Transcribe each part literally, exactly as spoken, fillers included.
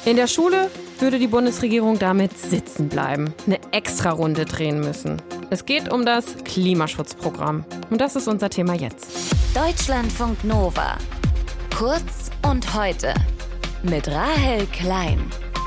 In der Schule würde die Bundesregierung damit sitzen bleiben, eine Extrarunde drehen müssen. Es geht um das Klimaschutzprogramm. Und das ist unser Thema jetzt. Deutschlandfunk Nova. Kurz und heute. Mit Rahel Klein.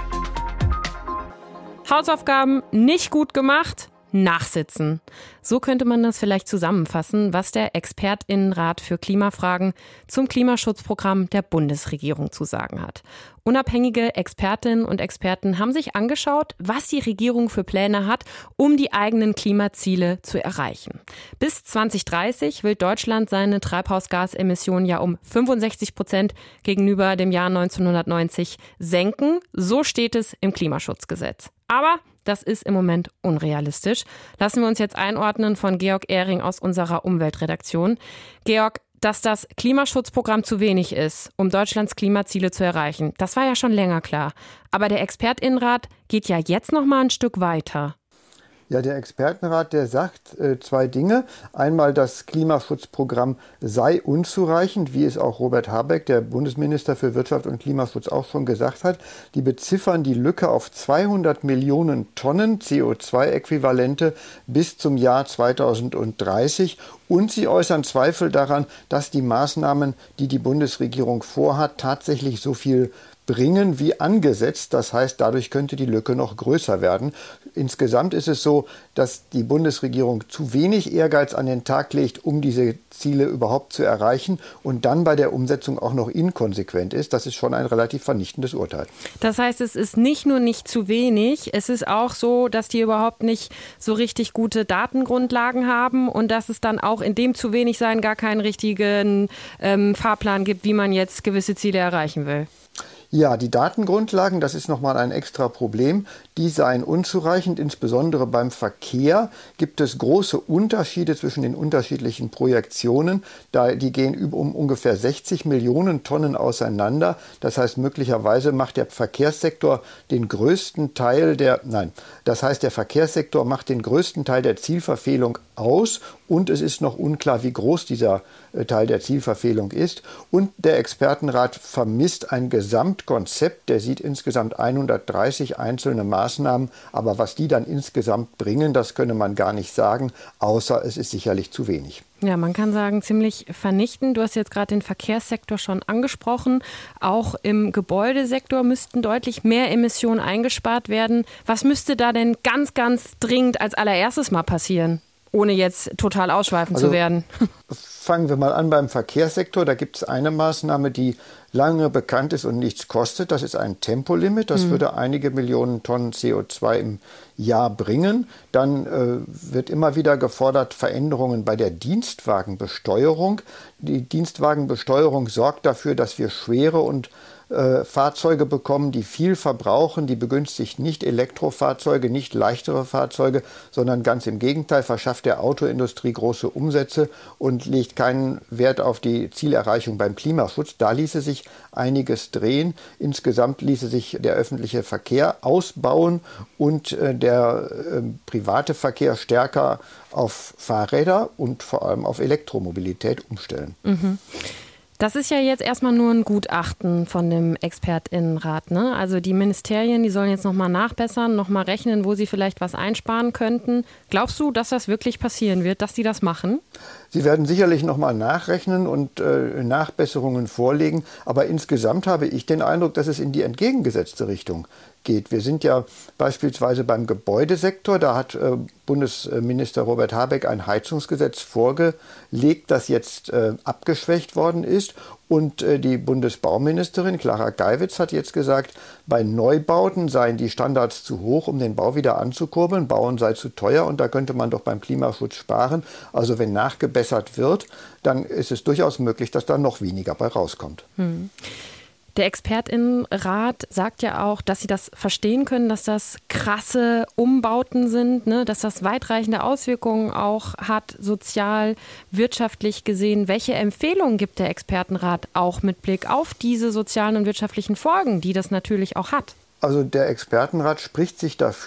Hausaufgaben nicht gut gemacht, nachsitzen. So könnte man das vielleicht zusammenfassen, was der ExpertInnenrat für Klimafragen zum Klimaschutzprogramm der Bundesregierung zu sagen hat. Unabhängige Expertinnen und Experten haben sich angeschaut, was die Regierung für Pläne hat, um die eigenen Klimaziele zu erreichen. Bis zwanzig dreißig will Deutschland seine Treibhausgasemissionen ja um fünfundsechzig Prozent gegenüber dem Jahr neunzehnhundertneunzig senken. So steht es im Klimaschutzgesetz. Aber das ist im Moment unrealistisch. Lassen wir uns jetzt einordnen von Georg Ehring aus unserer Umweltredaktion. Georg, dass das Klimaschutzprogramm zu wenig ist, um Deutschlands Klimaziele zu erreichen, das war ja schon länger klar. Aber der ExpertInnenrat geht ja jetzt noch mal ein Stück weiter. Ja, der Expertenrat, der sagt äh, zwei Dinge. Einmal, das Klimaschutzprogramm sei unzureichend, wie es auch Robert Habeck, der Bundesminister für Wirtschaft und Klimaschutz, auch schon gesagt hat. Die beziffern die Lücke auf zweihundert Millionen Tonnen C O zwei Äquivalente bis zum Jahr zweitausenddreißig. Und sie äußern Zweifel daran, dass die Maßnahmen, die die Bundesregierung vorhat, tatsächlich so viel bringen wie angesetzt. Das heißt, dadurch könnte die Lücke noch größer werden. Insgesamt ist es so, dass die Bundesregierung zu wenig Ehrgeiz an den Tag legt, um diese Ziele überhaupt zu erreichen und dann bei der Umsetzung auch noch inkonsequent ist. Das ist schon ein relativ vernichtendes Urteil. Das heißt, es ist nicht nur nicht zu wenig, es ist auch so, dass die überhaupt nicht so richtig gute Datengrundlagen haben und dass es dann auch in dem zu wenig sein gar keinen richtigen ähm, Fahrplan gibt, wie man jetzt gewisse Ziele erreichen will. Ja, die Datengrundlagen, das ist nochmal ein extra Problem, die seien unzureichend. Insbesondere beim Verkehr gibt es große Unterschiede zwischen den unterschiedlichen Projektionen. Da, die gehen um ungefähr sechzig Millionen Tonnen auseinander. Das heißt, möglicherweise macht der Verkehrssektor den größten Teil der, nein, das heißt, der Verkehrssektor macht den größten Teil der Zielverfehlung aus und es ist noch unklar, wie groß dieser Teil der Zielverfehlung ist. Und der Expertenrat vermisst ein Gesamtkonzept. Der sieht insgesamt hundertdreißig einzelne Maßnahmen. Aber was die dann insgesamt bringen, das könne man gar nicht sagen, außer es ist sicherlich zu wenig. Ja, man kann sagen, ziemlich vernichtend. Du hast jetzt gerade den Verkehrssektor schon angesprochen. Auch im Gebäudesektor müssten deutlich mehr Emissionen eingespart werden. Was müsste da denn ganz, ganz dringend als allererstes mal passieren? Ohne jetzt total ausschweifend also, zu werden. Fangen wir mal an beim Verkehrssektor. Da gibt es eine Maßnahme, die lange bekannt ist und nichts kostet. Das ist ein Tempolimit. Das mhm. würde einige Millionen Tonnen C O zwei im Jahr bringen. Dann äh, wird immer wieder gefordert, Veränderungen bei der Dienstwagenbesteuerung. Die Dienstwagenbesteuerung sorgt dafür, dass wir schwere und Äh, Fahrzeuge bekommen, die viel verbrauchen, die begünstigt nicht Elektrofahrzeuge, nicht leichtere Fahrzeuge, sondern ganz im Gegenteil, verschafft der Autoindustrie große Umsätze und legt keinen Wert auf die Zielerreichung beim Klimaschutz. Da ließe sich einiges drehen. Insgesamt ließe sich der öffentliche Verkehr ausbauen und äh, der äh, private Verkehr stärker auf Fahrräder und vor allem auf Elektromobilität umstellen. Mhm. Das ist ja jetzt erstmal nur ein Gutachten von dem ExpertInnenrat, ne? Also die Ministerien, die sollen jetzt nochmal nachbessern, nochmal rechnen, wo sie vielleicht was einsparen könnten. Glaubst du, dass das wirklich passieren wird, dass die das machen? Sie werden sicherlich nochmal nachrechnen und äh, Nachbesserungen vorlegen. Aber insgesamt habe ich den Eindruck, dass es in die entgegengesetzte Richtung geht. Wir sind ja beispielsweise beim Gebäudesektor. Da hat äh, Bundesminister Robert Habeck ein Heizungsgesetz vorgelegt, das jetzt äh, abgeschwächt worden ist. Und äh, die Bundesbauministerin Clara Geiwitz hat jetzt gesagt, bei Neubauten seien die Standards zu hoch, um den Bau wieder anzukurbeln. Bauen sei zu teuer und da könnte man doch beim Klimaschutz sparen. Also wenn nachgebessert wird, dann ist es durchaus möglich, dass da noch weniger bei rauskommt. Hm. Der ExpertInnenrat sagt ja auch, dass sie das verstehen können, dass das krasse Umbauten sind, ne? Dass das weitreichende Auswirkungen auch hat, sozial, wirtschaftlich gesehen. Welche Empfehlungen gibt der Expertenrat auch mit Blick auf diese sozialen und wirtschaftlichen Folgen, die das natürlich auch hat? Also der Expertenrat spricht sich dafür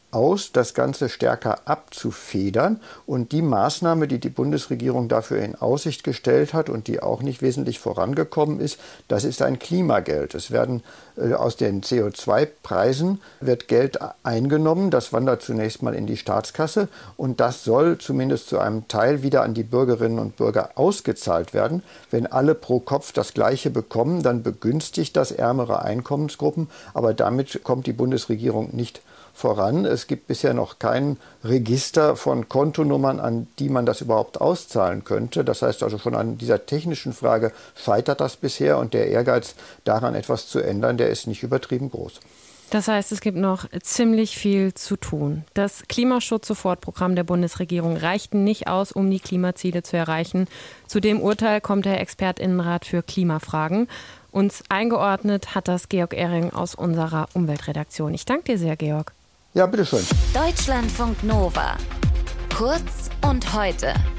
aus, das Ganze stärker abzufedern. Und die Maßnahme, die die Bundesregierung dafür in Aussicht gestellt hat und die auch nicht wesentlich vorangekommen ist, das ist ein Klimageld. Es werden äh, aus den C O zwei Preisen wird Geld eingenommen. Das wandert zunächst mal in die Staatskasse und das soll zumindest zu einem Teil wieder an die Bürgerinnen und Bürger ausgezahlt werden. Wenn alle pro Kopf das Gleiche bekommen, dann begünstigt das ärmere Einkommensgruppen. Aber damit kommt die Bundesregierung nicht voran. Es gibt bisher noch kein Register von Kontonummern, an die man das überhaupt auszahlen könnte. Das heißt also, schon an dieser technischen Frage scheitert das bisher und der Ehrgeiz, daran etwas zu ändern, der ist nicht übertrieben groß. Das heißt, es gibt noch ziemlich viel zu tun. Das Klimaschutz-Sofortprogramm der Bundesregierung reicht nicht aus, um die Klimaziele zu erreichen. Zu dem Urteil kommt der ExpertInnenrat für Klimafragen. Uns eingeordnet hat das Georg Ehring aus unserer Umweltredaktion. Ich danke dir sehr, Georg. Ja, bitteschön. Deutschlandfunk Nova. Kurz und heute.